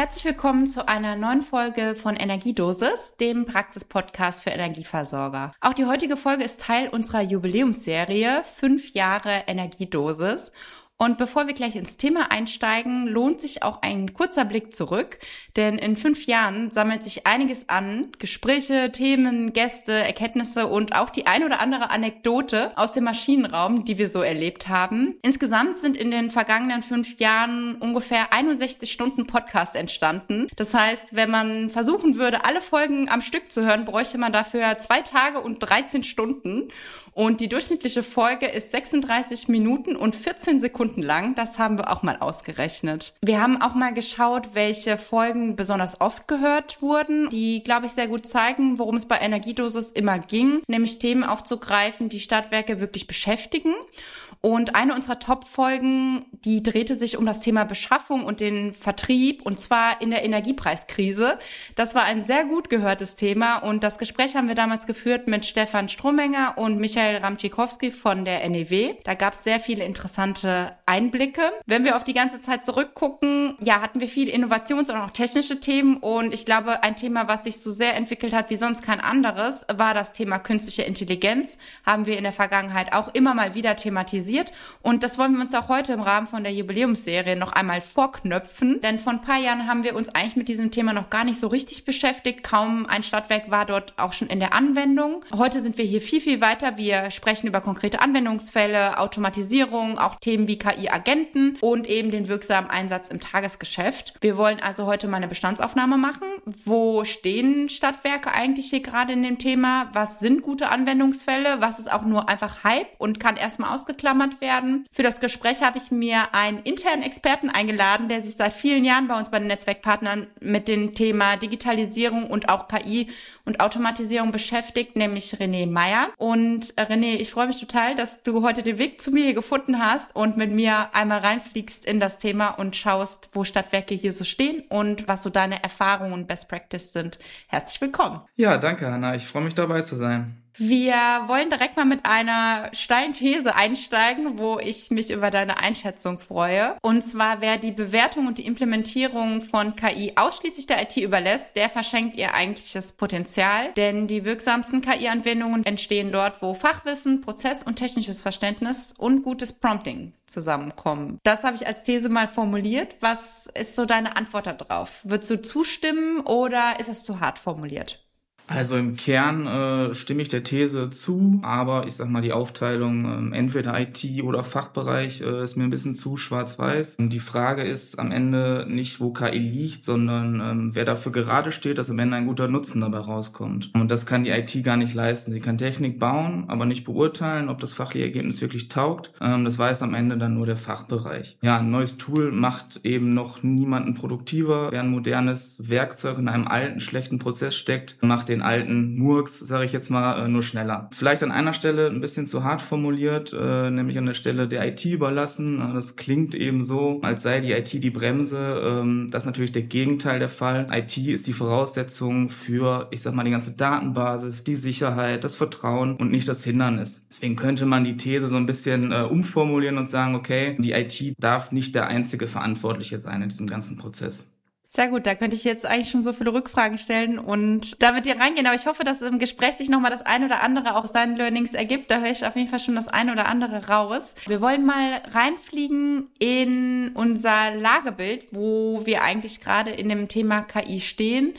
Herzlich willkommen zu einer neuen Folge von Energiedosis, dem Praxis-Podcast für Energieversorger. Auch die heutige Folge ist Teil unserer Jubiläumsserie 5 Jahre Energiedosis. Und bevor wir gleich ins Thema einsteigen, lohnt sich auch ein kurzer Blick zurück, denn in 5 Jahren sammelt sich einiges an Gespräche, Themen, Gäste, Erkenntnisse und auch die ein oder andere Anekdote aus dem Maschinenraum, die wir so erlebt haben. Insgesamt sind in den vergangenen 5 Jahren ungefähr 61 Stunden Podcast entstanden. Das heißt, wenn man versuchen würde, alle Folgen am Stück zu hören, bräuchte man dafür 2 Tage und 13 Stunden. Und die durchschnittliche Folge ist 36 Minuten und 14 Sekunden lang. Das haben wir auch mal ausgerechnet. Wir haben auch mal geschaut, welche Folgen besonders oft gehört wurden, die, glaube ich, sehr gut zeigen, worum es bei Energiedosis immer ging, nämlich Themen aufzugreifen, die Stadtwerke wirklich beschäftigen. Und eine unserer Top-Folgen, die drehte sich um das Thema Beschaffung und den Vertrieb, und zwar in der Energiepreiskrise. Das war ein sehr gut gehörtes Thema und das Gespräch haben wir damals geführt mit Stefan Strohmenger und Michael Ramczykowski von der NEW. Da gab es sehr viele interessante Einblicke. Wenn wir auf die ganze Zeit zurückgucken, ja, hatten wir viele Innovations- und auch technische Themen, und ich glaube, ein Thema, was sich so sehr entwickelt hat wie sonst kein anderes, war das Thema künstliche Intelligenz. Haben wir in der Vergangenheit auch immer mal wieder thematisiert. Und das wollen wir uns auch heute im Rahmen von der Jubiläumsserie noch einmal vorknöpfen. Denn vor ein paar Jahren haben wir uns eigentlich mit diesem Thema noch gar nicht so richtig beschäftigt. Kaum ein Stadtwerk war dort auch schon in der Anwendung. Heute sind wir hier viel, viel weiter. Wir sprechen über konkrete Anwendungsfälle, Automatisierung, auch Themen wie KI-Agenten und eben den wirksamen Einsatz im Tagesgeschäft. Wir wollen also heute mal eine Bestandsaufnahme machen. Wo stehen Stadtwerke eigentlich hier gerade in dem Thema? Was sind gute Anwendungsfälle? Was ist auch nur einfach Hype und kann erstmal ausgeklammert werden? Für das Gespräch habe ich mir einen internen Experten eingeladen, der sich seit vielen Jahren bei uns bei den Netzwerkpartnern mit dem Thema Digitalisierung und auch KI und Automatisierung beschäftigt, nämlich René Meyer. Und René, ich freue mich total, dass du heute den Weg zu mir hier gefunden hast und mit mir einmal reinfliegst in das Thema und schaust, wo Stadtwerke hier so stehen und was so deine Erfahrungen und Best Practice sind. Herzlich willkommen. Ja, danke, Hanna. Ich freue mich, dabei zu sein. Wir wollen direkt mal mit einer steilen These einsteigen, wo ich mich über deine Einschätzung freue. Und zwar, wer die Bewertung und die Implementierung von KI ausschließlich der IT überlässt, der verschenkt ihr eigentliches Potenzial. Denn die wirksamsten KI-Anwendungen entstehen dort, wo Fachwissen, Prozess- und technisches Verständnis und gutes Prompting zusammenkommen. Das habe ich als These mal formuliert. Was ist so deine Antwort darauf? Würdest du zustimmen oder ist das zu hart formuliert? Also im Kern stimme ich der These zu, aber ich sag mal, die Aufteilung entweder IT oder Fachbereich ist mir ein bisschen zu schwarz-weiß. Und die Frage ist am Ende nicht, wo KI liegt, sondern wer dafür gerade steht, dass am Ende ein guter Nutzen dabei rauskommt. Und das kann die IT gar nicht leisten. Sie kann Technik bauen, aber nicht beurteilen, ob das fachliche Ergebnis wirklich taugt. Das weiß am Ende dann nur der Fachbereich. Ja, ein neues Tool macht eben noch niemanden produktiver. Wer ein modernes Werkzeug in einem alten, schlechten Prozess steckt, macht den alten Murks, sage ich jetzt mal, nur schneller. Vielleicht an einer Stelle ein bisschen zu hart formuliert, nämlich an der Stelle der IT überlassen. Das klingt eben so, als sei die IT die Bremse. Das ist natürlich der Gegenteil der Fall. IT ist die Voraussetzung für, ich sag mal, die ganze Datenbasis, die Sicherheit, das Vertrauen und nicht das Hindernis. Deswegen könnte man die These so ein bisschen umformulieren und sagen, okay, die IT darf nicht der einzige Verantwortliche sein in diesem ganzen Prozess. Sehr gut, da könnte ich jetzt eigentlich schon so viele Rückfragen stellen und da mit dir reingehen. Aber ich hoffe, dass im Gespräch sich nochmal das ein oder andere auch seinen Learnings ergibt. Da höre ich auf jeden Fall schon das ein oder andere raus. Wir wollen mal reinfliegen in unser Lagebild, wo wir eigentlich gerade in dem Thema KI stehen.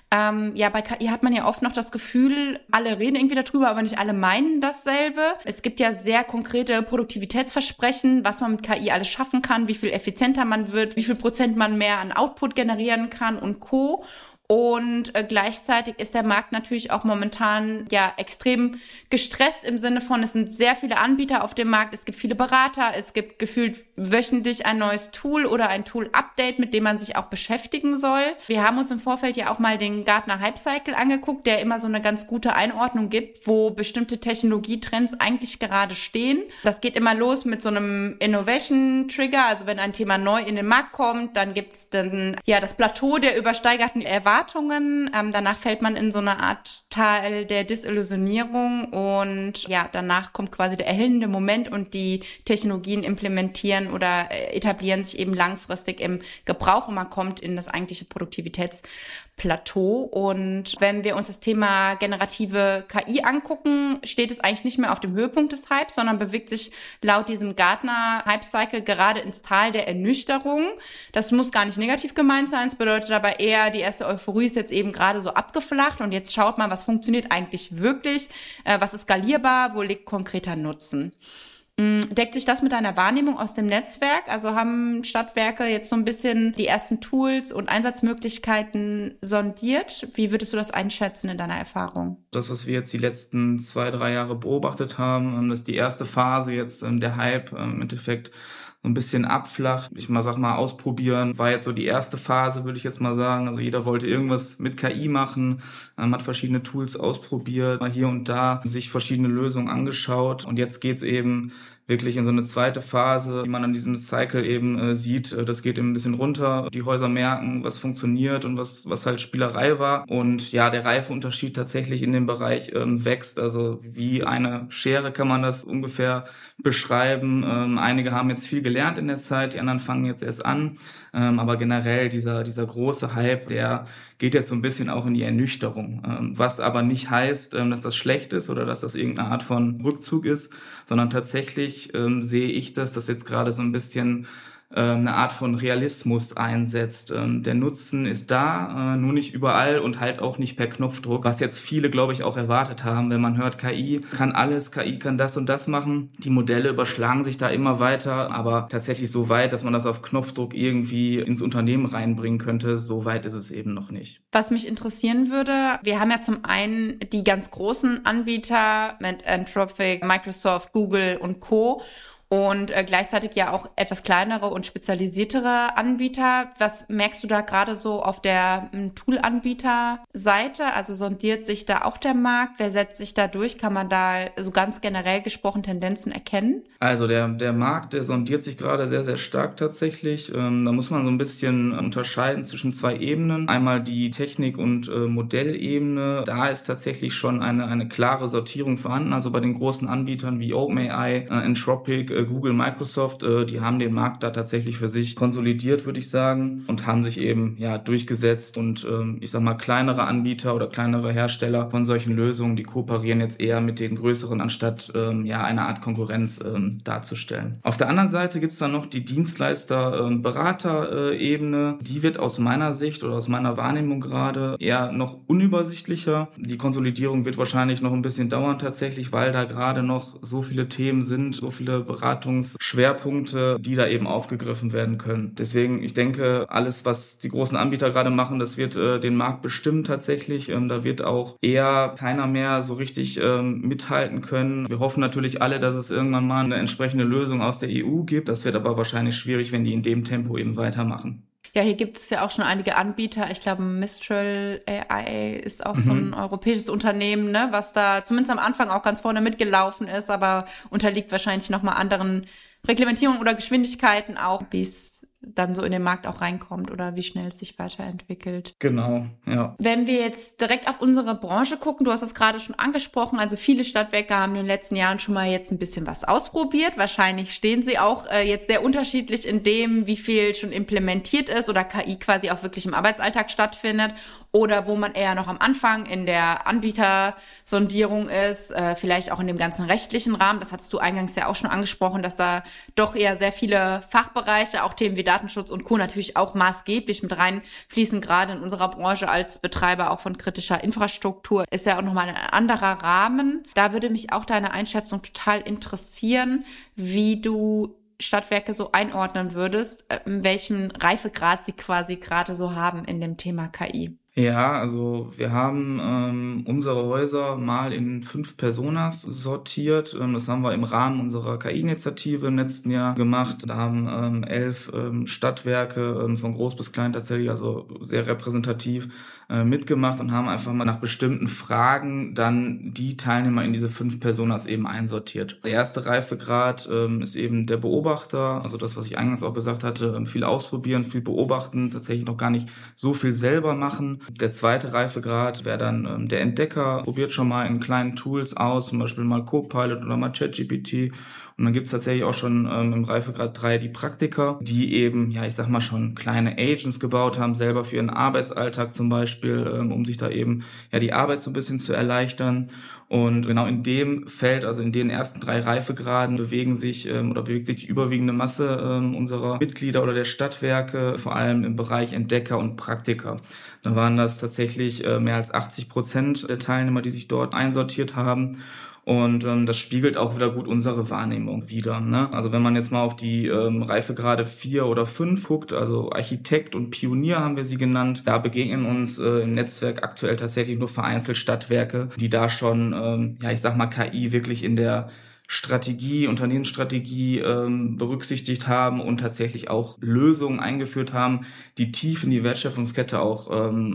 Ja, bei KI hat man ja oft noch das Gefühl, alle reden irgendwie darüber, aber nicht alle meinen dasselbe. Es gibt ja sehr konkrete Produktivitätsversprechen, was man mit KI alles schaffen kann, wie viel effizienter man wird, wie viel Prozent man mehr an Output generieren kann und Co. Und gleichzeitig ist der Markt natürlich auch momentan ja extrem gestresst im Sinne von, es sind sehr viele Anbieter auf dem Markt, es gibt viele Berater, es gibt gefühlt wöchentlich ein neues Tool oder ein Tool-Update, mit dem man sich auch beschäftigen soll. Wir haben uns im Vorfeld ja auch mal den Gartner Hype Cycle angeguckt, der immer so eine ganz gute Einordnung gibt, wo bestimmte Technologietrends eigentlich gerade stehen. Das geht immer los mit so einem Innovation Trigger, also wenn ein Thema neu in den Markt kommt, dann gibt's dann ja das Plateau der übersteigerten Erwartungen. Danach fällt man in so eine Art Teil der Desillusionierung und ja, danach kommt quasi der erhellende Moment und die Technologien implementieren oder etablieren sich eben langfristig im Gebrauch und man kommt in das eigentliche Produktivitätsplateau. Und wenn wir uns das Thema generative KI angucken, steht es eigentlich nicht mehr auf dem Höhepunkt des Hypes, sondern bewegt sich laut diesem Gartner-Hype-Cycle gerade ins Tal der Ernüchterung. Das muss gar nicht negativ gemeint sein, es bedeutet aber eher, die erste Euphorie ist jetzt eben gerade so abgeflacht und jetzt schaut man, was funktioniert eigentlich wirklich, was ist skalierbar, wo liegt konkreter Nutzen. Deckt sich das mit deiner Wahrnehmung aus dem Netzwerk? Also haben Stadtwerke jetzt so ein bisschen die ersten Tools und Einsatzmöglichkeiten sondiert? Wie würdest du das einschätzen in deiner Erfahrung? Das, was wir jetzt die letzten 2-3 Jahre beobachtet haben, dass die erste Phase jetzt, der Hype im Endeffekt so ein bisschen abflacht. Sag mal, ausprobieren war jetzt so die erste Phase, würde ich jetzt mal sagen. Also jeder wollte irgendwas mit KI machen, hat verschiedene Tools ausprobiert, mal hier und da sich verschiedene Lösungen angeschaut. Und jetzt geht's eben wirklich in so eine zweite Phase, die man an diesem Cycle eben sieht. Das geht eben ein bisschen runter. Die Häuser merken, was funktioniert und was halt Spielerei war. Und ja, der Reifeunterschied tatsächlich in dem Bereich wächst. Also wie eine Schere kann man das ungefähr beschreiben. Einige haben jetzt viel gelernt in der Zeit, die anderen fangen jetzt erst an. Aber generell dieser große Hype, der geht jetzt so ein bisschen auch in die Ernüchterung. Was aber nicht heißt, dass das schlecht ist oder dass das irgendeine Art von Rückzug ist, sondern tatsächlich sehe ich das jetzt gerade so ein bisschen eine Art von Realismus einsetzt. Der Nutzen ist da, nur nicht überall und halt auch nicht per Knopfdruck, was jetzt viele, glaube ich, auch erwartet haben, wenn man hört, KI kann alles, KI kann das und das machen. Die Modelle überschlagen sich da immer weiter, aber tatsächlich so weit, dass man das auf Knopfdruck irgendwie ins Unternehmen reinbringen könnte, so weit ist es eben noch nicht. Was mich interessieren würde, wir haben ja zum einen die ganz großen Anbieter mit Anthropic, Microsoft, Google und Co., und gleichzeitig ja auch etwas kleinere und spezialisiertere Anbieter. Was merkst du da gerade so auf der Tool-Anbieter-Seite? Also sondiert sich da auch der Markt? Wer setzt sich da durch? Kann man da so ganz generell gesprochen Tendenzen erkennen? Also der Markt, der sondiert sich gerade sehr, sehr stark tatsächlich. Da muss man so ein bisschen unterscheiden zwischen 2 Ebenen. Einmal die Technik- und Modellebene. Da ist tatsächlich schon eine klare Sortierung vorhanden. Also bei den großen Anbietern wie OpenAI, Anthropic, Google, Microsoft, die haben den Markt da tatsächlich für sich konsolidiert, würde ich sagen, und haben sich eben durchgesetzt. Und kleinere Anbieter oder kleinere Hersteller von solchen Lösungen, die kooperieren jetzt eher mit den größeren, anstatt eine Art Konkurrenz darzustellen. Auf der anderen Seite gibt es dann noch die Dienstleister-Berater-Ebene. Die wird aus meiner Sicht oder aus meiner Wahrnehmung gerade eher noch unübersichtlicher. Die Konsolidierung wird wahrscheinlich noch ein bisschen dauern tatsächlich, weil da gerade noch so viele Themen sind, so viele Beratungsschwerpunkte, die da eben aufgegriffen werden können. Deswegen, ich denke, alles, was die großen Anbieter gerade machen, das wird den Markt bestimmen tatsächlich. Da wird auch eher keiner mehr so richtig mithalten können. Wir hoffen natürlich alle, dass es irgendwann mal eine entsprechende Lösung aus der EU gibt. Das wird aber wahrscheinlich schwierig, wenn die in dem Tempo eben weitermachen. Ja, hier gibt es ja auch schon einige Anbieter. Ich glaube, Mistral AI ist auch so ein europäisches Unternehmen, ne, was da zumindest am Anfang auch ganz vorne mitgelaufen ist, aber unterliegt wahrscheinlich nochmal anderen Reglementierungen oder Geschwindigkeiten auch, wie es dann so in den Markt auch reinkommt oder wie schnell es sich weiterentwickelt. Genau, ja. Wenn wir jetzt direkt auf unsere Branche gucken, du hast es gerade schon angesprochen, also viele Stadtwerke haben in den letzten Jahren schon mal jetzt ein bisschen was ausprobiert. Wahrscheinlich stehen sie auch jetzt sehr unterschiedlich in dem, wie viel schon implementiert ist oder KI quasi auch wirklich im Arbeitsalltag stattfindet oder wo man eher noch am Anfang in der Anbietersondierung ist, vielleicht auch in dem ganzen rechtlichen Rahmen. Das hattest du eingangs ja auch schon angesprochen, dass da doch eher sehr viele Fachbereiche, auch Themen wie Datenschutz und Co. natürlich auch maßgeblich mit reinfließen, gerade in unserer Branche als Betreiber auch von kritischer Infrastruktur. Ist ja auch nochmal ein anderer Rahmen. Da würde mich auch deine Einschätzung total interessieren, wie du Stadtwerke so einordnen würdest, in welchem Reifegrad sie quasi gerade so haben in dem Thema KI. Ja, also wir haben unsere Häuser mal in 5 Personas sortiert. Das haben wir im Rahmen unserer KI-Initiative im letzten Jahr gemacht. Da haben 11 Stadtwerke von groß bis klein tatsächlich, also sehr repräsentativ mitgemacht und haben einfach mal nach bestimmten Fragen dann die Teilnehmer in diese 5 Personas eben einsortiert. Der erste Reifegrad ist eben der Beobachter, also das, was ich eingangs auch gesagt hatte, viel ausprobieren, viel beobachten, tatsächlich noch gar nicht so viel selber machen. Der zweite Reifegrad wäre dann der Entdecker, probiert schon mal in kleinen Tools aus, zum Beispiel mal Copilot oder mal ChatGPT. Und dann gibt es tatsächlich auch schon im Reifegrad 3 die Praktiker, die eben, ja, ich sag mal schon kleine Agents gebaut haben, selber für ihren Arbeitsalltag zum Beispiel, um sich da eben ja die Arbeit so ein bisschen zu erleichtern. Und genau in dem Feld, also in den ersten 3 Reifegraden, bewegt sich die überwiegende Masse unserer Mitglieder oder der Stadtwerke, vor allem im Bereich Entdecker und Praktiker. Da waren das tatsächlich mehr als 80% der Teilnehmer, die sich dort einsortiert haben. Und das spiegelt auch wieder gut unsere Wahrnehmung wider, ne? Also wenn man jetzt mal auf die Reifegrade 4 oder 5 guckt, also Architekt und Pionier haben wir sie genannt, da begegnen uns im Netzwerk aktuell tatsächlich nur vereinzelt Stadtwerke, die da schon, ich sag mal, KI wirklich in der Unternehmensstrategie berücksichtigt haben und tatsächlich auch Lösungen eingeführt haben, die tief in die Wertschöpfungskette auch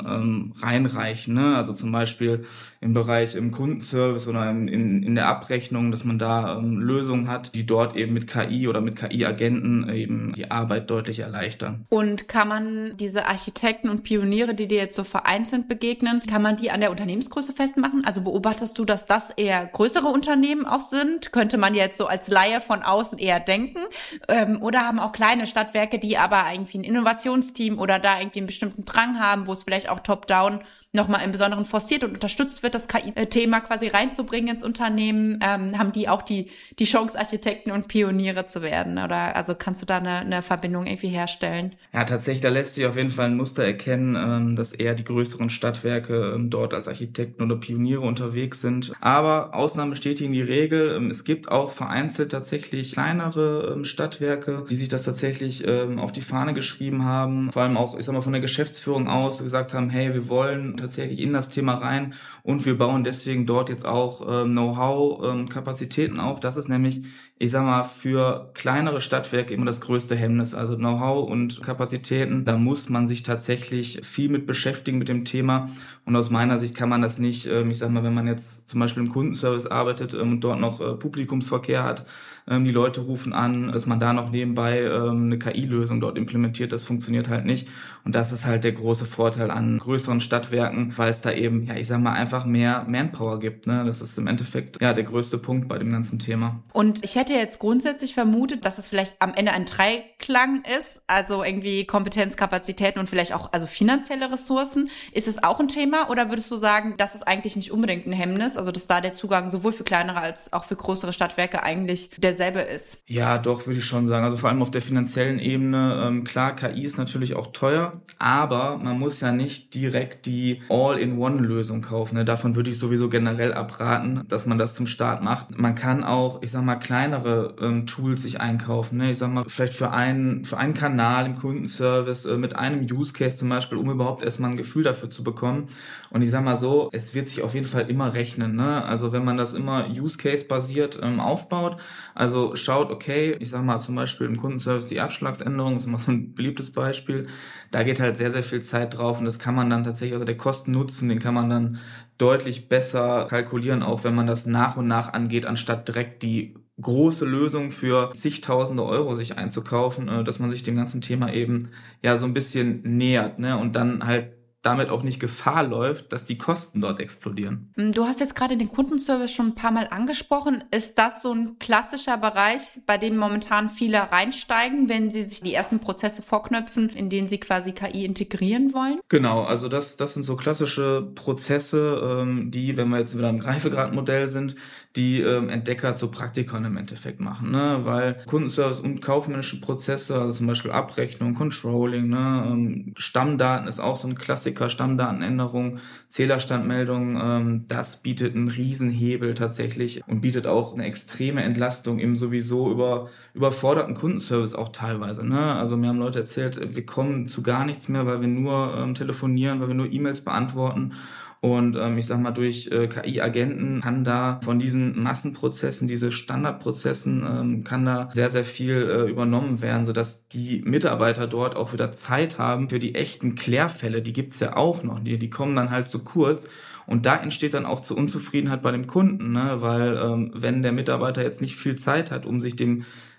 reinreichen, ne? Also zum Beispiel im Bereich im Kundenservice oder in der Abrechnung, dass man da Lösungen hat, die dort eben mit KI oder mit KI-Agenten eben die Arbeit deutlich erleichtern. Und kann man diese Architekten und Pioniere, die dir jetzt so vereinzelt begegnen, kann man die an der Unternehmensgröße festmachen? Also beobachtest du, dass das eher größere Unternehmen auch sind? Könnte man jetzt so als Laie von außen eher denken? Oder haben auch kleine Stadtwerke, die aber irgendwie ein Innovationsteam oder da irgendwie einen bestimmten Drang haben, wo es vielleicht auch top-down nochmal im Besonderen forciert und unterstützt wird, das KI-Thema quasi reinzubringen ins Unternehmen, haben die auch die Chance, Architekten und Pioniere zu werden? Oder also kannst du da eine Verbindung irgendwie herstellen? Ja, tatsächlich, da lässt sich auf jeden Fall ein Muster erkennen, dass eher die größeren Stadtwerke dort als Architekten oder Pioniere unterwegs sind. Aber Ausnahmen bestätigen die Regel. Es gibt auch vereinzelt tatsächlich kleinere Stadtwerke, die sich das tatsächlich auf die Fahne geschrieben haben. Vor allem auch, ich sag mal, von der Geschäftsführung aus gesagt haben, hey, wir wollen tatsächlich in das Thema rein und wir bauen deswegen dort jetzt auch Know-how, Kapazitäten auf. Das ist nämlich, ich sag mal, für kleinere Stadtwerke immer das größte Hemmnis. Also Know-how und Kapazitäten, da muss man sich tatsächlich viel mit beschäftigen mit dem Thema. Und aus meiner Sicht kann man das nicht, ich sag mal, wenn man jetzt zum Beispiel im Kundenservice arbeitet und dort noch Publikumsverkehr hat, die Leute rufen an, dass man da noch nebenbei eine KI-Lösung dort implementiert, das funktioniert halt nicht. Und das ist halt der große Vorteil an größeren Stadtwerken, weil es da eben, ja, ich sag mal, einfach mehr Manpower gibt, ne? Das ist im Endeffekt, ja, der größte Punkt bei dem ganzen Thema. Und ich hätte jetzt grundsätzlich vermutet, dass es vielleicht am Ende ein Dreiklang ist, also irgendwie Kompetenz, Kapazitäten und vielleicht auch also finanzielle Ressourcen. Ist es auch ein Thema oder würdest du sagen, das ist eigentlich nicht unbedingt ein Hemmnis, also dass da der Zugang sowohl für kleinere als auch für größere Stadtwerke eigentlich derselbe ist? Ja, doch, würde ich schon sagen. Also vor allem auf der finanziellen Ebene. Klar, KI ist natürlich auch teuer, aber man muss ja nicht direkt die All-in-One-Lösung kaufen, ne? Davon würde ich sowieso generell abraten, dass man das zum Start macht. Man kann auch, ich sag mal, kleinere Tools sich einkaufen, ne? Ich sag mal, vielleicht für einen Kanal im Kundenservice mit einem Use Case zum Beispiel, um überhaupt erstmal ein Gefühl dafür zu bekommen. Und ich sag mal so, es wird sich auf jeden Fall immer rechnen, ne? Also wenn man das immer Use Case basiert aufbaut, also schaut, okay, ich sag mal zum Beispiel im Kundenservice die Abschlagsänderung, ist immer so ein beliebtes Beispiel, da geht halt sehr, sehr viel Zeit drauf und das kann man dann tatsächlich, also der Kosten-Nutzen, den kann man dann deutlich besser kalkulieren, auch wenn man das nach und nach angeht, anstatt direkt die große Lösung für zigtausende Euro sich einzukaufen, dass man sich dem ganzen Thema eben ja so ein bisschen nähert, ne, und dann halt damit auch nicht Gefahr läuft, dass die Kosten dort explodieren. Du hast jetzt gerade den Kundenservice schon ein paar Mal angesprochen. Ist das so ein klassischer Bereich, bei dem momentan viele reinsteigen, wenn sie sich die ersten Prozesse vorknöpfen, in denen sie quasi KI integrieren wollen? Genau, also das sind so klassische Prozesse, die, wenn wir jetzt wieder im Reifegradmodell sind, die Entdecker zu Praktikern im Endeffekt machen, ne? Weil Kundenservice und kaufmännische Prozesse, also zum Beispiel Abrechnung, Controlling, ne? Stammdaten ist auch so ein Klassiker, Stammdatenänderung, Zählerstandmeldung, das bietet einen Riesenhebel tatsächlich und bietet auch eine extreme Entlastung im sowieso überforderten Kundenservice auch teilweise, ne? Also mir haben Leute erzählt, wir kommen zu gar nichts mehr, weil wir nur telefonieren, weil wir nur E-Mails beantworten. Und ich sag mal, durch KI-Agenten kann da von diesen Massenprozessen, diese Standardprozessen, kann da sehr, sehr viel übernommen werden, sodass die Mitarbeiter dort auch wieder Zeit haben für die echten Klärfälle. Die gibt's ja auch noch, die kommen dann halt zu kurz. Und da entsteht dann auch zur Unzufriedenheit bei dem Kunden, ne? Weil wenn der Mitarbeiter jetzt nicht viel Zeit hat, um sich dem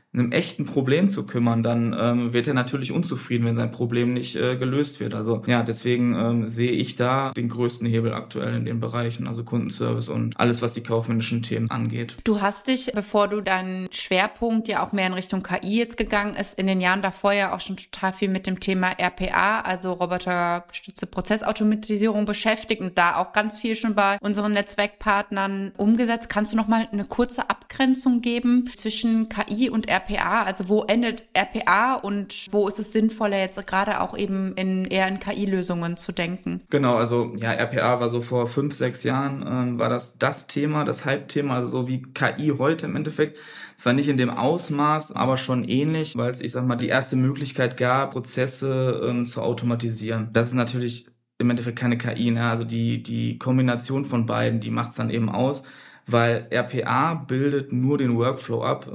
einem echten Problem zu kümmern, dann wird er natürlich unzufrieden, wenn sein Problem nicht gelöst wird. Also ja, deswegen sehe ich da den größten Hebel aktuell in den Bereichen, also Kundenservice und alles, was die kaufmännischen Themen angeht. Du hast dich, bevor du deinen Schwerpunkt ja auch mehr in Richtung KI jetzt gegangen ist, in den Jahren davor ja auch schon total viel mit dem Thema RPA, also robotergestützte Prozessautomatisierung beschäftigt und da auch ganz viel schon bei unseren Netzwerkpartnern umgesetzt. Kannst du noch mal eine kurze Abgrenzung geben zwischen KI und RPA? Also wo endet RPA und wo ist es sinnvoller, jetzt gerade auch eben eher in KI-Lösungen zu denken? Genau, also ja, RPA war so vor 5, 6 Jahren, war das Thema, das Hype-Thema, also so wie KI heute im Endeffekt. Zwar nicht in dem Ausmaß, aber schon ähnlich, weil es, ich sag mal, die erste Möglichkeit gab, Prozesse zu automatisieren. Das ist natürlich im Endeffekt keine KI, ne? Also die Kombination von beiden, die macht's dann eben aus. Weil RPA bildet nur den Workflow ab,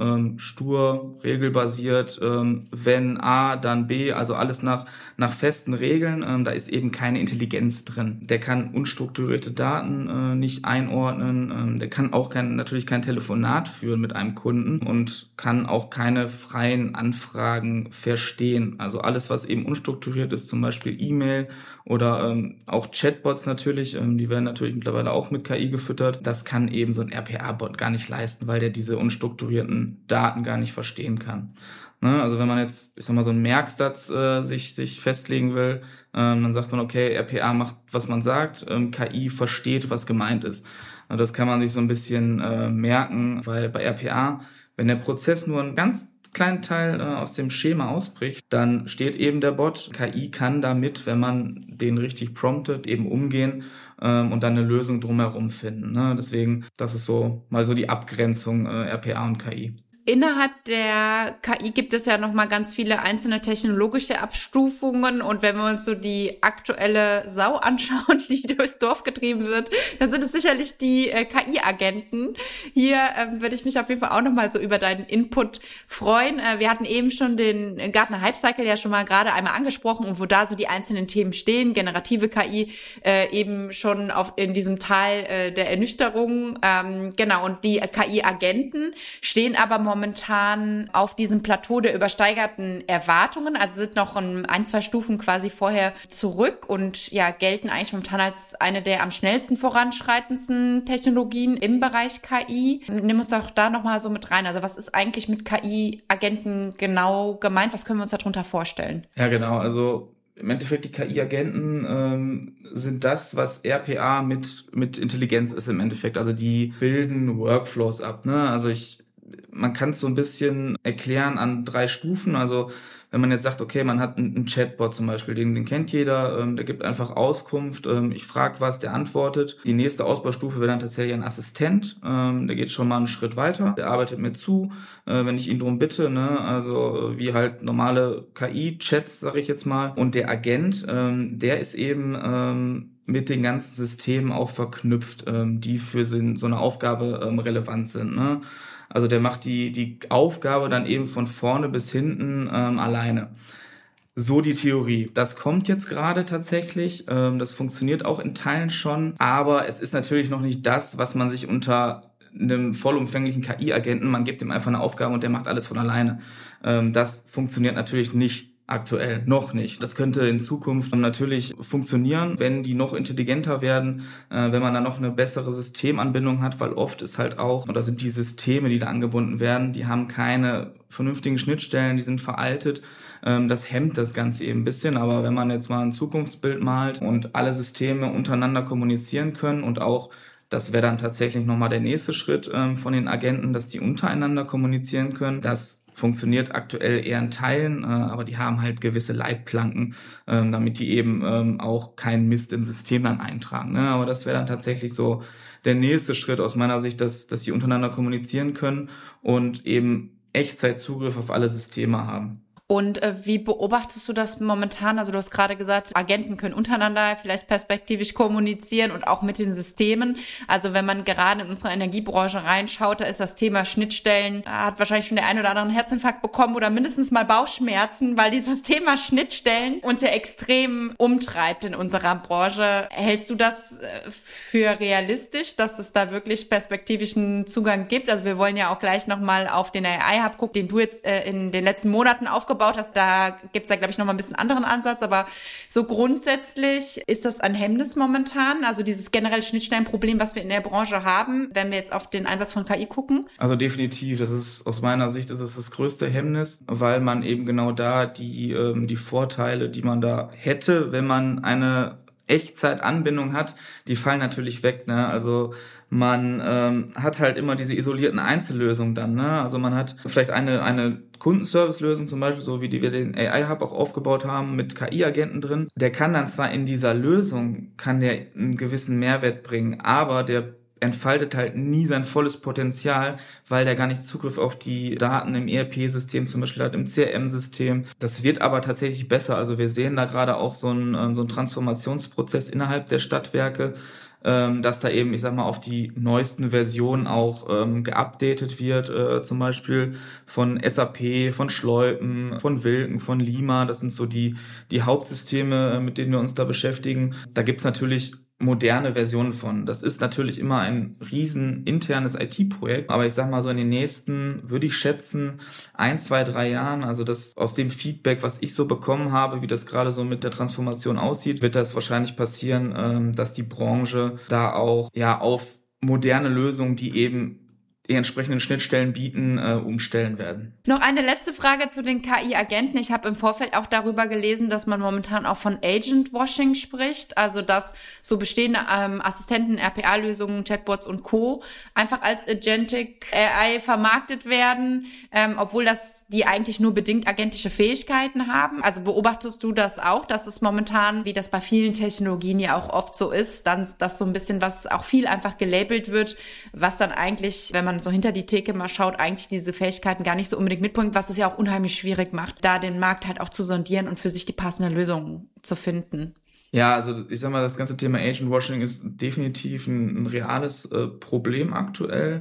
stur, regelbasiert, wenn A, dann B, also alles nach festen Regeln. Da ist eben keine Intelligenz drin. Der kann unstrukturierte Daten nicht einordnen, der kann auch natürlich kein Telefonat führen mit einem Kunden und kann auch keine freien Anfragen verstehen. Also alles, was eben unstrukturiert ist, zum Beispiel E-Mail oder auch Chatbots natürlich, die werden natürlich mittlerweile auch mit KI gefüttert. Das kann eben so ein RPA-Bot gar nicht leisten, weil der diese unstrukturierten Daten gar nicht verstehen kann. Ne? Also wenn man jetzt, ich sag mal, so einen Merksatz sich festlegen will, dann sagt man, okay, RPA macht, was man sagt, KI versteht, was gemeint ist. Und das kann man sich so ein bisschen merken, weil bei RPA, wenn der Prozess nur einen ganz kleinen Teil aus dem Schema ausbricht, dann steht eben der Bot. KI kann damit, wenn man den richtig promptet, eben umgehen und dann eine Lösung drumherum finden. Ne? Deswegen, das ist so mal so die Abgrenzung RPA und KI. Innerhalb der KI gibt es ja noch mal ganz viele einzelne technologische Abstufungen und wenn wir uns so die aktuelle Sau anschauen, die durchs Dorf getrieben wird, dann sind es sicherlich die KI-Agenten. Hier würde ich mich auf jeden Fall auch noch mal so über deinen Input freuen. Wir hatten eben schon den Gartner Hype Cycle ja schon mal gerade einmal angesprochen und wo da so die einzelnen Themen stehen, generative KI eben schon in diesem Teil der Ernüchterung. Genau, und die KI-Agenten stehen aber momentan auf diesem Plateau der übersteigerten Erwartungen, also sind noch 1, 2 Stufen quasi vorher zurück und ja, gelten eigentlich momentan als eine der am schnellsten voranschreitendsten Technologien im Bereich KI. Nimm uns doch da nochmal so mit rein. Also was ist eigentlich mit KI-Agenten genau gemeint? Was können wir uns darunter vorstellen? Ja, genau. Also im Endeffekt die KI-Agenten sind das, was RPA mit Intelligenz ist im Endeffekt. Also die bilden Workflows ab. Ne? Also man kann es so ein bisschen erklären an 3 Stufen. Also wenn man jetzt sagt, okay, man hat einen Chatbot zum Beispiel, den kennt jeder, der gibt einfach Auskunft, ich frage was, der antwortet. Die nächste Ausbaustufe wäre dann tatsächlich ein Assistent, der geht schon mal einen Schritt weiter, der arbeitet mir zu, wenn ich ihn drum bitte, ne? Also wie halt normale KI-Chats, sage ich jetzt mal. Und der Agent, der ist eben mit den ganzen Systemen auch verknüpft, die für so eine Aufgabe relevant sind, ne? Also der macht die Aufgabe dann eben von vorne bis hinten alleine. So die Theorie. Das kommt jetzt gerade tatsächlich. Das funktioniert auch in Teilen schon. Aber es ist natürlich noch nicht das, was man sich unter einem vollumfänglichen KI-Agenten, man gibt ihm einfach eine Aufgabe und der macht alles von alleine. Das funktioniert natürlich nicht. Aktuell noch nicht. Das könnte in Zukunft natürlich funktionieren, wenn die noch intelligenter werden, wenn man da noch eine bessere Systemanbindung hat, weil oft ist halt auch, oder sind die Systeme, die da angebunden werden, die haben keine vernünftigen Schnittstellen, die sind veraltet. Das hemmt das Ganze eben ein bisschen, aber wenn man jetzt mal ein Zukunftsbild malt und alle Systeme untereinander kommunizieren können und auch das wäre dann tatsächlich nochmal der nächste Schritt von den Agenten, dass die untereinander kommunizieren können. Das funktioniert aktuell eher in Teilen, aber die haben halt gewisse Leitplanken, damit die eben auch keinen Mist im System dann eintragen. Ne? Aber das wäre dann tatsächlich so der nächste Schritt aus meiner Sicht, dass die untereinander kommunizieren können und eben Echtzeitzugriff auf alle Systeme haben. Und wie beobachtest du das momentan? Also du hast gerade gesagt, Agenten können untereinander vielleicht perspektivisch kommunizieren und auch mit den Systemen. Also wenn man gerade in unsere Energiebranche reinschaut, da ist das Thema Schnittstellen, hat wahrscheinlich schon der ein oder andere einen Herzinfarkt bekommen oder mindestens mal Bauchschmerzen, weil dieses Thema Schnittstellen uns ja extrem umtreibt in unserer Branche. Hältst du das für realistisch, dass es da wirklich perspektivischen Zugang gibt? Also wir wollen ja auch gleich nochmal auf den AI-Hub gucken, den du jetzt in den letzten Monaten aufgebaut hast. Da gibt's ja, glaube ich, nochmal ein bisschen anderen Ansatz. Aber so grundsätzlich ist das ein Hemmnis momentan. Also dieses generelle Schnittstellenproblem, was wir in der Branche haben, wenn wir jetzt auf den Einsatz von KI gucken. Also definitiv, das ist aus meiner Sicht ist es das größte Hemmnis, weil man eben genau da die Vorteile, die man da hätte, wenn man eine Echtzeitanbindung hat, die fallen natürlich weg, ne? Also man hat halt immer diese isolierten Einzellösungen dann, ne? Also man hat vielleicht eine Kundenservice-Lösung zum Beispiel, so wie die wir den AI-Hub auch aufgebaut haben, mit KI-Agenten drin. Der kann dann zwar in dieser Lösung, kann der einen gewissen Mehrwert bringen, aber der entfaltet halt nie sein volles Potenzial, weil der gar nicht Zugriff auf die Daten im ERP-System zum Beispiel hat, im CRM-System. Das wird aber tatsächlich besser. Also wir sehen da gerade auch so einen Transformationsprozess innerhalb der Stadtwerke, dass da eben, ich sag mal, auf die neuesten Versionen auch geupdatet wird, zum Beispiel von SAP, von Schleupen, von Wilken, von Lima. Das sind so die Hauptsysteme, mit denen wir uns da beschäftigen. Da gibt's natürlich moderne Versionen von. Das ist natürlich immer ein riesen internes IT-Projekt, aber ich sag mal so in den nächsten, würde ich schätzen, 1, 2, 3 Jahren, also das aus dem Feedback, was ich so bekommen habe, wie das gerade so mit der Transformation aussieht, wird das wahrscheinlich passieren, dass die Branche da auch auf moderne Lösungen, die eben die entsprechenden Schnittstellen bieten, umstellen werden. Noch eine letzte Frage zu den KI-Agenten. Ich habe im Vorfeld auch darüber gelesen, dass man momentan auch von Agent-Washing spricht, also dass so bestehende Assistenten, RPA-Lösungen, Chatbots und Co. einfach als Agentic AI vermarktet werden, obwohl das die eigentlich nur bedingt agentische Fähigkeiten haben. Also beobachtest du das auch, dass es momentan, wie das bei vielen Technologien ja auch oft so ist, dann dass so ein bisschen was auch viel einfach gelabelt wird, was dann eigentlich, wenn man so hinter die Theke mal schaut, eigentlich diese Fähigkeiten gar nicht so unbedingt mitbringt, was es ja auch unheimlich schwierig macht, da den Markt halt auch zu sondieren und für sich die passende Lösung zu finden. Ja, also ich sag mal, das ganze Thema Agent-Washing ist definitiv ein reales Problem aktuell.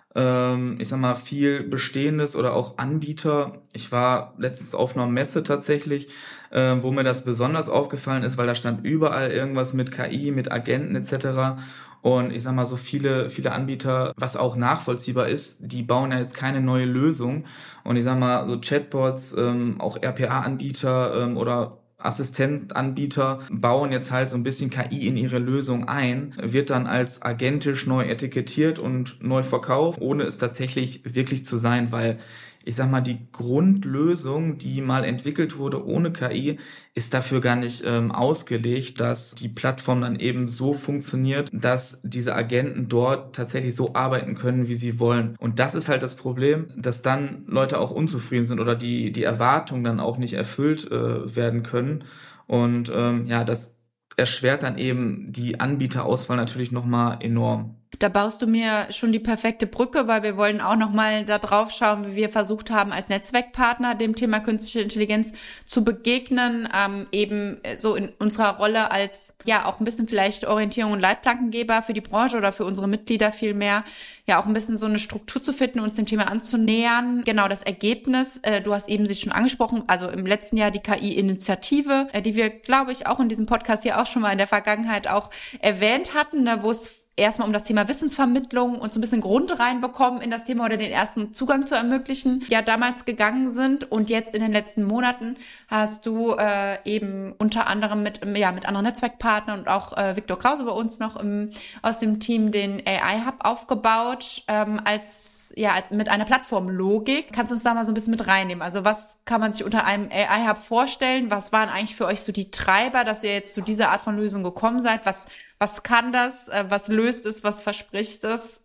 Ich sag mal, viel Bestehendes oder auch Anbieter. Ich war letztens auf einer Messe tatsächlich, wo mir das besonders aufgefallen ist, weil da stand überall irgendwas mit KI, mit Agenten etc. Und ich sag mal, so viele Anbieter, was auch nachvollziehbar ist, die bauen ja jetzt keine neue Lösung. Und ich sag mal, so Chatbots, auch RPA-Anbieter oder Assistentanbieter bauen jetzt halt so ein bisschen KI in ihre Lösung ein, wird dann als agentisch neu etikettiert und neu verkauft, ohne es tatsächlich wirklich zu sein, weil ich sag mal, die Grundlösung, die mal entwickelt wurde ohne KI, ist dafür gar nicht ausgelegt, dass die Plattform dann eben so funktioniert, dass diese Agenten dort tatsächlich so arbeiten können, wie sie wollen. Und das ist halt das Problem, dass dann Leute auch unzufrieden sind oder die Erwartungen dann auch nicht erfüllt werden können. Und das erschwert dann eben die Anbieterauswahl natürlich nochmal enorm. Da baust du mir schon die perfekte Brücke, weil wir wollen auch nochmal da drauf schauen, wie wir versucht haben, als Netzwerkpartner dem Thema künstliche Intelligenz zu begegnen, eben so in unserer Rolle als, auch ein bisschen vielleicht Orientierung und Leitplankengeber für die Branche oder für unsere Mitglieder vielmehr, auch ein bisschen so eine Struktur zu finden, uns dem Thema anzunähern. Genau, das Ergebnis, du hast eben sich schon angesprochen, also im letzten Jahr die KI-Initiative, die wir, glaube ich, auch in diesem Podcast hier auch schon mal in der Vergangenheit auch erwähnt hatten, wo es erstmal um das Thema Wissensvermittlung und so ein bisschen Grund reinbekommen in das Thema oder den ersten Zugang zu ermöglichen, damals gegangen sind. Und jetzt in den letzten Monaten hast du eben unter anderem mit anderen Netzwerkpartnern und auch Viktor Krause bei uns noch aus dem Team den AI-Hub aufgebaut, als mit einer Plattformlogik. Kannst du uns da mal so ein bisschen mit reinnehmen? Also was kann man sich unter einem AI-Hub vorstellen? Was waren eigentlich für euch so die Treiber, dass ihr jetzt zu dieser Art von Lösung gekommen seid? Was kann das? Was löst es? Was verspricht es?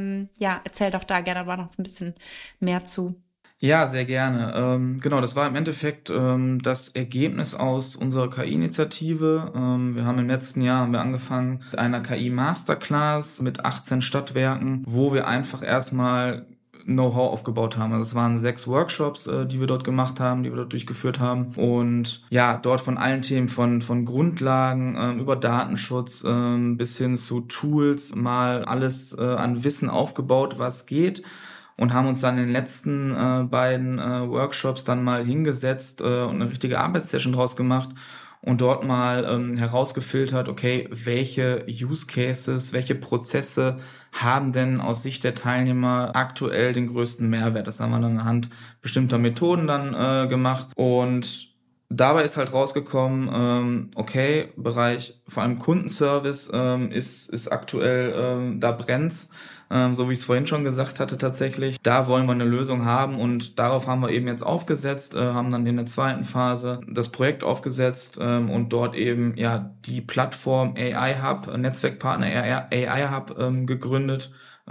Erzähl doch da gerne mal noch ein bisschen mehr zu. Ja, sehr gerne. Genau, das war im Endeffekt das Ergebnis aus unserer KI-Initiative. Wir haben im letzten Jahr angefangen mit einer KI-Masterclass mit 18 Stadtwerken, wo wir einfach erstmal Know-how aufgebaut haben. Also es waren 6 Workshops, die wir dort gemacht haben, die wir dort durchgeführt haben. Und ja, dort von allen Themen, von Grundlagen über Datenschutz bis hin zu Tools, mal alles an Wissen aufgebaut, was geht. Und haben uns dann in den letzten beiden Workshops dann mal hingesetzt und eine richtige Arbeitssession draus gemacht und dort mal herausgefiltert, okay, welche Use Cases, welche Prozesse haben denn aus Sicht der Teilnehmer aktuell den größten Mehrwert. Das haben wir dann anhand bestimmter Methoden dann gemacht und dabei ist halt rausgekommen, okay, Bereich vor allem Kundenservice ist aktuell, da brennt's. So wie ich es vorhin schon gesagt hatte tatsächlich. Da wollen wir eine Lösung haben und darauf haben wir eben jetzt aufgesetzt, haben dann in der zweiten Phase das Projekt aufgesetzt und dort eben ja die Plattform AI Hub, Netzwerkpartner AI Hub gegründet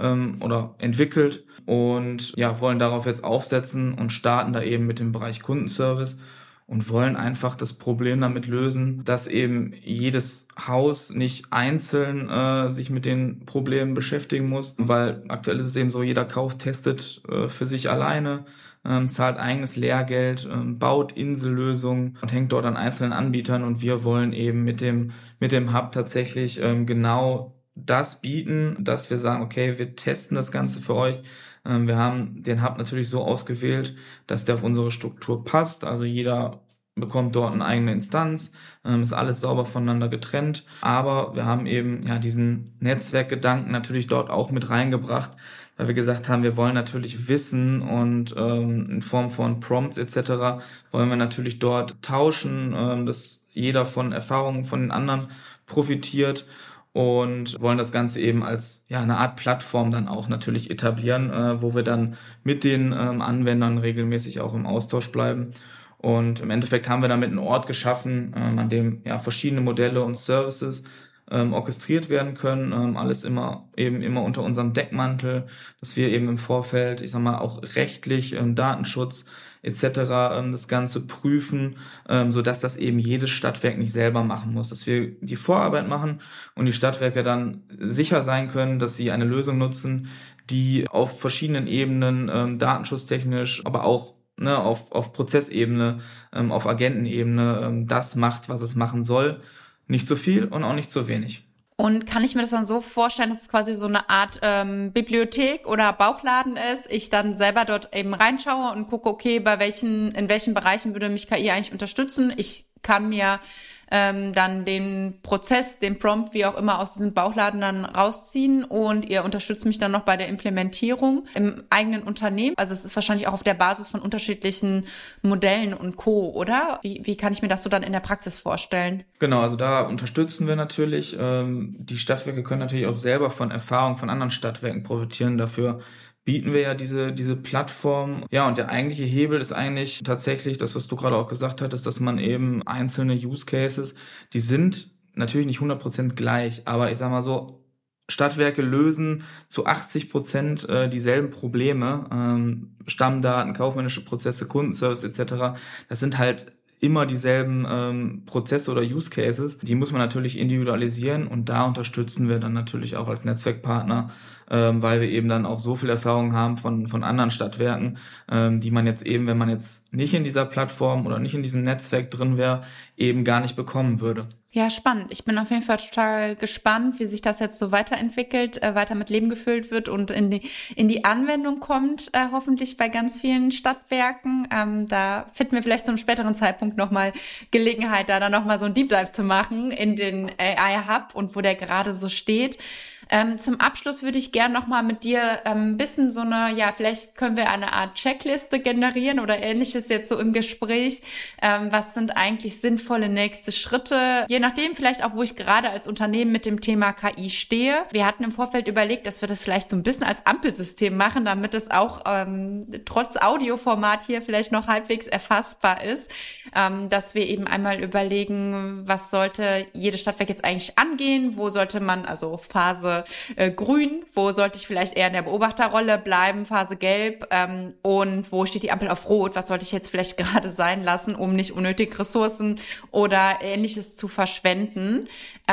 oder entwickelt und ja wollen darauf jetzt aufsetzen und starten da eben mit dem Bereich Kundenservice. Und wollen einfach das Problem damit lösen, dass eben jedes Haus nicht einzeln sich mit den Problemen beschäftigen muss, weil aktuell ist es eben so, jeder Kauf testet für sich alleine, zahlt eigenes Lehrgeld, baut Insellösungen und hängt dort an einzelnen Anbietern und wir wollen eben mit dem Hub tatsächlich genau das bieten, dass wir sagen, okay, wir testen das Ganze für euch. Wir haben den Hub natürlich so ausgewählt, dass der auf unsere Struktur passt. Also jeder bekommt dort eine eigene Instanz, ist alles sauber voneinander getrennt. Aber wir haben eben ja diesen Netzwerkgedanken natürlich dort auch mit reingebracht, weil wir gesagt haben, wir wollen natürlich Wissen und in Form von Prompts etc. wollen wir natürlich dort tauschen, dass jeder von Erfahrungen von den anderen profitiert. Und wollen das Ganze eben als ja eine Art Plattform dann auch natürlich etablieren, wo wir dann mit den Anwendern regelmäßig auch im Austausch bleiben. Und im Endeffekt haben wir damit einen Ort geschaffen, an dem ja verschiedene Modelle und Services orchestriert werden können, alles immer unter unserem Deckmantel, dass wir eben im Vorfeld, ich sag mal, auch rechtlich, Datenschutz etc. Das Ganze prüfen, so dass das eben jedes Stadtwerk nicht selber machen muss, dass wir die Vorarbeit machen und die Stadtwerke dann sicher sein können, dass sie eine Lösung nutzen, die auf verschiedenen Ebenen, datenschutztechnisch, aber auch auf Prozessebene, auf Agentenebene, das macht, was es machen soll. Nicht zu viel und auch nicht zu wenig. Und kann ich mir das dann so vorstellen, dass es quasi so eine Art Bibliothek oder Bauchladen ist, ich dann selber dort eben reinschaue und gucke, okay, in welchen Bereichen würde mich KI eigentlich unterstützen? Ich kann mir dann den Prozess, den Prompt, wie auch immer, aus diesem Bauchladen dann rausziehen und ihr unterstützt mich dann noch bei der Implementierung im eigenen Unternehmen. Also es ist wahrscheinlich auch auf der Basis von unterschiedlichen Modellen und Co., oder? Wie kann ich mir das so dann in der Praxis vorstellen? Genau, also da unterstützen wir natürlich. Die Stadtwerke können natürlich auch selber von Erfahrung von anderen Stadtwerken profitieren. Dafür bieten wir ja diese Plattform. Ja, und der eigentliche Hebel ist eigentlich tatsächlich das, was du gerade auch gesagt hattest, dass man eben einzelne Use Cases, die sind natürlich nicht 100% gleich, aber ich sag mal so, Stadtwerke lösen zu 80% dieselben Probleme, Stammdaten, kaufmännische Prozesse, Kundenservice etc. Das sind halt immer dieselben Prozesse oder Use Cases. Die muss man natürlich individualisieren und da unterstützen wir dann natürlich auch als Netzwerkpartner, weil wir eben dann auch so viel Erfahrung haben von anderen Stadtwerken, die man jetzt eben, wenn man jetzt nicht in dieser Plattform oder nicht in diesem Netzwerk drin wäre, eben gar nicht bekommen würde. Ja, spannend. Ich bin auf jeden Fall total gespannt, wie sich das jetzt so weiterentwickelt, weiter mit Leben gefüllt wird und in die Anwendung kommt, hoffentlich bei ganz vielen Stadtwerken. Da finden wir vielleicht zu einem späteren Zeitpunkt nochmal Gelegenheit, da dann nochmal so ein Deep Dive zu machen in den AI Hub und wo der gerade so steht. Zum Abschluss würde ich gerne nochmal mit dir ein bisschen vielleicht können wir eine Art Checkliste generieren oder ähnliches jetzt so im Gespräch. Was sind eigentlich sinnvolle nächste Schritte? Je nachdem vielleicht auch, wo ich gerade als Unternehmen mit dem Thema KI stehe. Wir hatten im Vorfeld überlegt, dass wir das vielleicht so ein bisschen als Ampelsystem machen, damit es auch trotz Audioformat hier vielleicht noch halbwegs erfassbar ist. Dass wir eben einmal überlegen, was sollte jedes Stadtwerk jetzt eigentlich angehen? Wo sollte man, also Phase Phase grün, wo sollte ich vielleicht eher in der Beobachterrolle bleiben, Phase gelb, und wo steht die Ampel auf rot, was sollte ich jetzt vielleicht gerade sein lassen, um nicht unnötig Ressourcen oder Ähnliches zu verschwenden.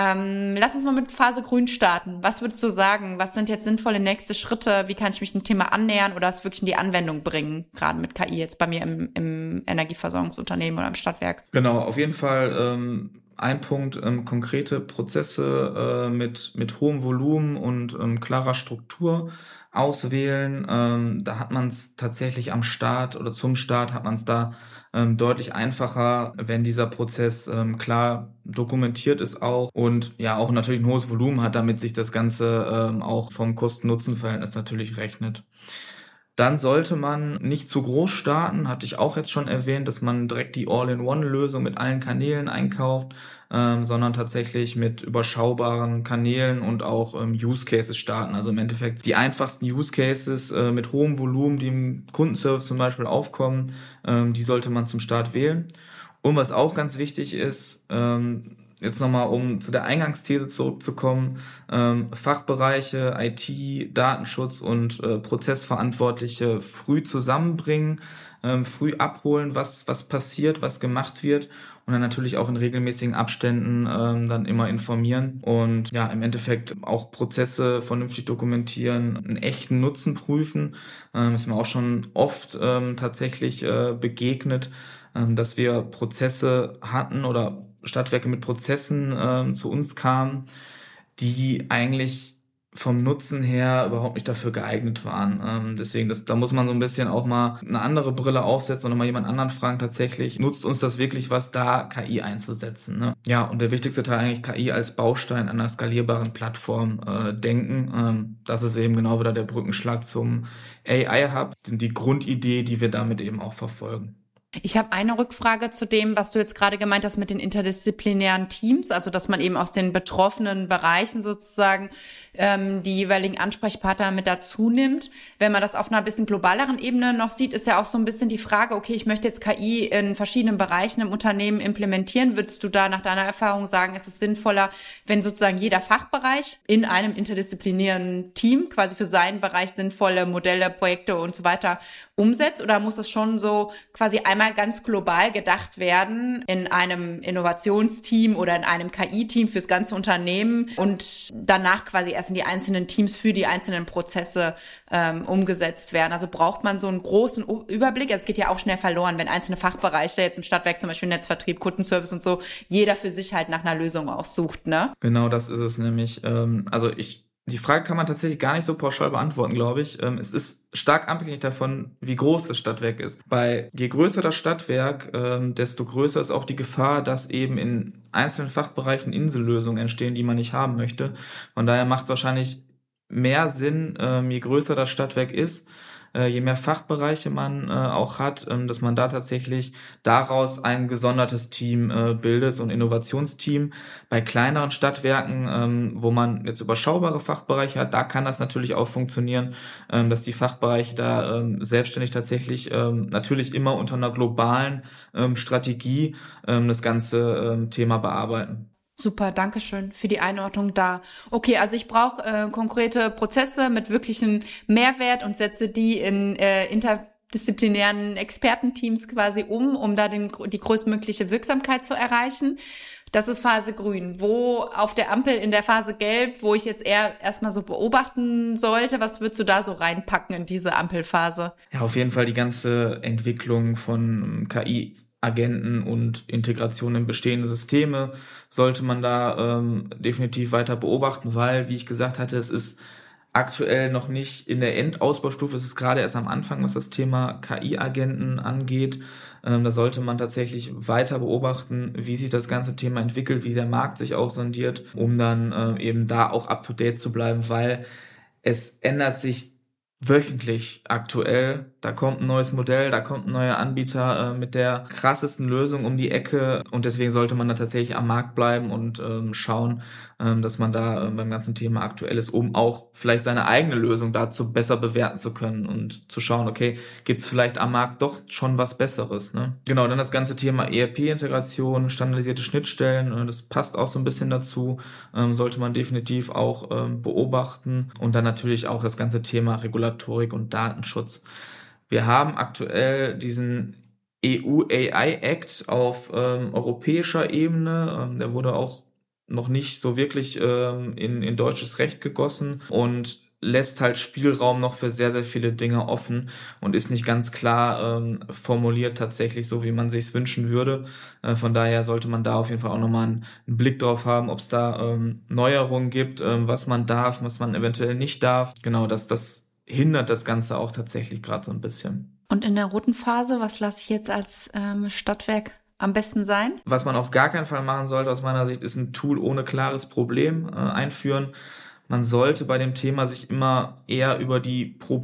Lass uns mal mit Phase grün starten. Was würdest du sagen? Was sind jetzt sinnvolle nächste Schritte? Wie kann ich mich dem Thema annähern oder es wirklich in die Anwendung bringen, gerade mit KI jetzt bei mir im Energieversorgungsunternehmen oder im Stadtwerk? Genau, auf jeden Fall ein Punkt, konkrete Prozesse mit hohem Volumen und klarer Struktur auswählen. Da hat man es tatsächlich am Start oder zum Start hat man es da deutlich einfacher, wenn dieser Prozess klar dokumentiert ist auch und ja auch natürlich ein hohes Volumen hat, damit sich das Ganze auch vom Kosten-Nutzen-Verhältnis natürlich rechnet. Dann sollte man nicht zu groß starten, hatte ich auch jetzt schon erwähnt, dass man direkt die All-in-One-Lösung mit allen Kanälen einkauft, sondern tatsächlich mit überschaubaren Kanälen und auch Use Cases starten. Also im Endeffekt die einfachsten Use Cases mit hohem Volumen, die im Kundenservice zum Beispiel aufkommen, die sollte man zum Start wählen. Und was auch ganz wichtig ist, jetzt nochmal, um zu der Eingangsthese zurückzukommen, Fachbereiche, IT, Datenschutz und Prozessverantwortliche früh zusammenbringen, früh abholen, was passiert, was gemacht wird und dann natürlich auch in regelmäßigen Abständen dann immer informieren und ja, im Endeffekt auch Prozesse vernünftig dokumentieren, einen echten Nutzen prüfen. Ist mir auch schon oft tatsächlich begegnet, dass wir Prozesse hatten oder Stadtwerke mit Prozessen zu uns kamen, die eigentlich vom Nutzen her überhaupt nicht dafür geeignet waren. Deswegen, da muss man so ein bisschen auch mal eine andere Brille aufsetzen und mal jemand anderen fragen, tatsächlich, nutzt uns das wirklich was, da KI einzusetzen? Ne? Ja, und der wichtigste Teil eigentlich KI als Baustein einer skalierbaren Plattform denken. Das ist eben genau wieder der Brückenschlag zum AI-Hub, die Grundidee, die wir damit eben auch verfolgen. Ich habe eine Rückfrage zu dem, was du jetzt gerade gemeint hast mit den interdisziplinären Teams, also dass man eben aus den betroffenen Bereichen sozusagen die jeweiligen Ansprechpartner mit dazu nimmt. Wenn man das auf einer bisschen globaleren Ebene noch sieht, ist ja auch so ein bisschen die Frage, okay, ich möchte jetzt KI in verschiedenen Bereichen im Unternehmen implementieren. Würdest du da nach deiner Erfahrung sagen, ist es sinnvoller, wenn sozusagen jeder Fachbereich in einem interdisziplinären Team quasi für seinen Bereich sinnvolle Modelle, Projekte und so weiter umsetzt? Oder muss es schon so quasi einmal ganz global gedacht werden in einem Innovationsteam oder in einem KI-Team fürs ganze Unternehmen und danach quasi erst in die einzelnen Teams für die einzelnen Prozesse umgesetzt werden? Also braucht man so einen großen Überblick? Es geht ja auch schnell verloren, wenn einzelne Fachbereiche, jetzt im Stadtwerk zum Beispiel Netzvertrieb, Kundenservice und so, jeder für sich halt nach einer Lösung auch sucht, ne? Genau, das ist es nämlich. Die Frage kann man tatsächlich gar nicht so pauschal beantworten, glaube ich. Es ist stark abhängig davon, wie groß das Stadtwerk ist. Je größer das Stadtwerk, desto größer ist auch die Gefahr, dass eben in einzelnen Fachbereichen Insellösungen entstehen, die man nicht haben möchte. Von daher macht es wahrscheinlich mehr Sinn, je größer das Stadtwerk ist, je mehr Fachbereiche man auch hat, dass man da tatsächlich daraus ein gesondertes Team bildet, so ein Innovationsteam. Bei kleineren Stadtwerken, wo man jetzt überschaubare Fachbereiche hat, da kann das natürlich auch funktionieren, dass die Fachbereiche da selbstständig tatsächlich natürlich immer unter einer globalen Strategie das ganze Thema bearbeiten. Super, danke schön für die Einordnung da. Okay, also ich brauche konkrete Prozesse mit wirklichem Mehrwert und setze die in interdisziplinären Expertenteams quasi um da die größtmögliche Wirksamkeit zu erreichen. Das ist Phase grün. Wo auf der Ampel in der Phase gelb, wo ich jetzt eher erstmal so beobachten sollte, was würdest du da so reinpacken in diese Ampelphase? Ja, auf jeden Fall die ganze Entwicklung von KI-Agenten und Integration in bestehende Systeme sollte man da definitiv weiter beobachten, weil, wie ich gesagt hatte, es ist aktuell noch nicht in der Endausbaustufe, es ist gerade erst am Anfang, was das Thema KI-Agenten angeht. Da sollte man tatsächlich weiter beobachten, wie sich das ganze Thema entwickelt, wie der Markt sich auch sondiert, um dann eben da auch up-to-date zu bleiben, weil es ändert sich wöchentlich aktuell. Da kommt ein neues Modell, da kommt ein neuer Anbieter mit der krassesten Lösung um die Ecke und deswegen sollte man da tatsächlich am Markt bleiben und schauen, dass man da beim ganzen Thema aktuell ist, um auch vielleicht seine eigene Lösung dazu besser bewerten zu können und zu schauen, okay, gibt's vielleicht am Markt doch schon was Besseres, ne? Genau, dann das ganze Thema ERP-Integration, standardisierte Schnittstellen, das passt auch so ein bisschen dazu, sollte man definitiv auch beobachten und dann natürlich auch das ganze Thema Regulatorik und Datenschutz. Wir haben aktuell diesen EU AI Act auf europäischer Ebene. Der wurde auch noch nicht so wirklich in deutsches Recht gegossen und lässt halt Spielraum noch für sehr, sehr viele Dinge offen und ist nicht ganz klar formuliert tatsächlich so, wie man sich's wünschen würde. Von daher sollte man da auf jeden Fall auch nochmal einen Blick drauf haben, ob es da Neuerungen gibt, was man darf, was man eventuell nicht darf. Genau, das hindert das Ganze auch tatsächlich gerade so ein bisschen. Und in der roten Phase, was lasse ich jetzt als Stadtwerk am besten sein? Was man auf gar keinen Fall machen sollte, aus meiner Sicht, ist ein Tool ohne klares Problem einführen. Man sollte bei dem Thema sich immer eher über die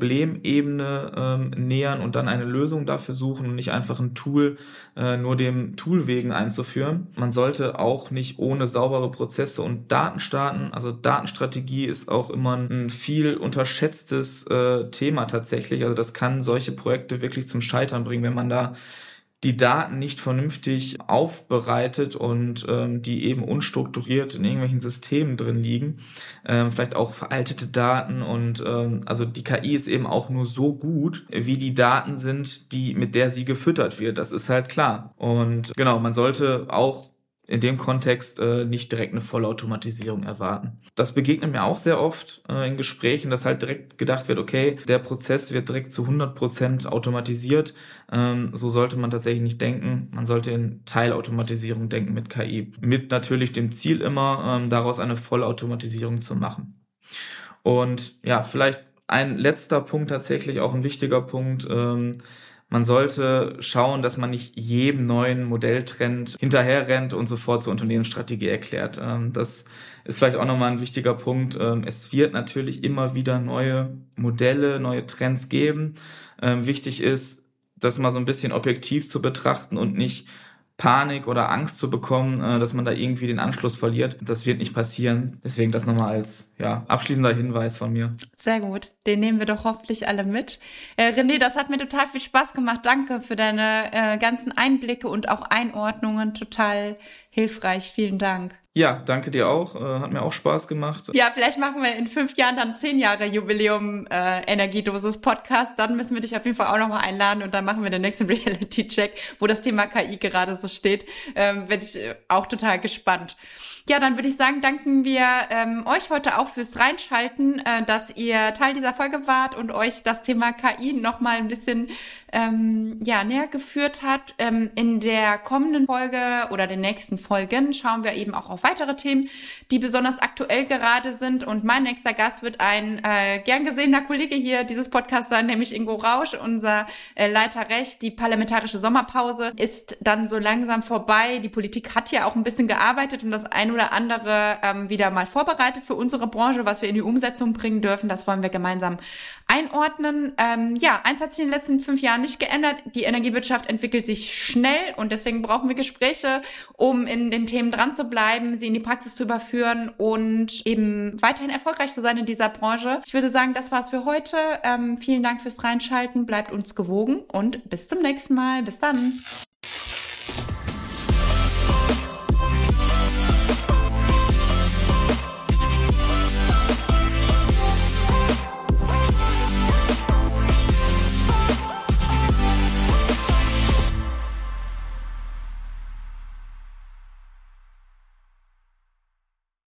Problemebene nähern und dann eine Lösung dafür suchen und nicht einfach ein Tool nur dem Tool wegen einzuführen. Man sollte auch nicht ohne saubere Prozesse und Daten starten. Also Datenstrategie ist auch immer ein viel unterschätztes Thema tatsächlich. Also das kann solche Projekte wirklich zum Scheitern bringen, wenn man da die Daten nicht vernünftig aufbereitet und die eben unstrukturiert in irgendwelchen Systemen drin liegen. Vielleicht auch veraltete Daten und also die KI ist eben auch nur so gut, wie die Daten sind, mit der sie gefüttert wird. Das ist halt klar. Und genau, man sollte auch in dem Kontext nicht direkt eine Vollautomatisierung erwarten. Das begegnet mir auch sehr oft in Gesprächen, dass halt direkt gedacht wird, okay, der Prozess wird direkt zu 100% automatisiert. So sollte man tatsächlich nicht denken. Man sollte in Teilautomatisierung denken mit KI. Mit natürlich dem Ziel immer, daraus eine Vollautomatisierung zu machen. Und ja, vielleicht ein letzter Punkt, tatsächlich auch ein wichtiger Punkt, man sollte schauen, dass man nicht jedem neuen Modelltrend hinterher rennt und sofort zur Unternehmensstrategie erklärt. Das ist vielleicht auch nochmal ein wichtiger Punkt. Es wird natürlich immer wieder neue Modelle, neue Trends geben. Wichtig ist, das mal so ein bisschen objektiv zu betrachten und nicht Panik oder Angst zu bekommen, dass man da irgendwie den Anschluss verliert. Das wird nicht passieren. Deswegen das nochmal als abschließender Hinweis von mir. Sehr gut. Den nehmen wir doch hoffentlich alle mit. René, das hat mir total viel Spaß gemacht. Danke für deine ganzen Einblicke und auch Einordnungen. Total hilfreich. Vielen Dank. Ja, danke dir auch. Hat mir auch Spaß gemacht. Ja, vielleicht machen wir in 5 Jahren dann 10 Jahre Jubiläum Energiedosis Podcast. Dann müssen wir dich auf jeden Fall auch nochmal einladen und dann machen wir den nächsten Reality-Check, wo das Thema KI gerade so steht. Bin ich auch total gespannt. Ja, dann würde ich sagen, danken wir euch heute auch fürs Reinschalten, dass ihr Teil dieser Folge wart und euch das Thema KI nochmal ein bisschen näher geführt hat. In der kommenden Folge oder den nächsten Folgen schauen wir eben auch auf weitere Themen, die besonders aktuell gerade sind. Und mein nächster Gast wird ein gern gesehener Kollege hier dieses Podcasts sein, nämlich Ingo Rausch, unser Leiter Recht. Die parlamentarische Sommerpause ist dann so langsam vorbei. Die Politik hat ja auch ein bisschen gearbeitet und das ein oder andere wieder mal vorbereitet für unsere Branche, was wir in die Umsetzung bringen dürfen. Das wollen wir gemeinsam einordnen. Eins hat sich in den letzten 5 Jahren nicht geändert. Die Energiewirtschaft entwickelt sich schnell und deswegen brauchen wir Gespräche, um in den Themen dran zu bleiben, sie in die Praxis zu überführen und eben weiterhin erfolgreich zu sein in dieser Branche. Ich würde sagen, das war's für heute. Vielen Dank fürs Reinschalten. Bleibt uns gewogen und bis zum nächsten Mal. Bis dann.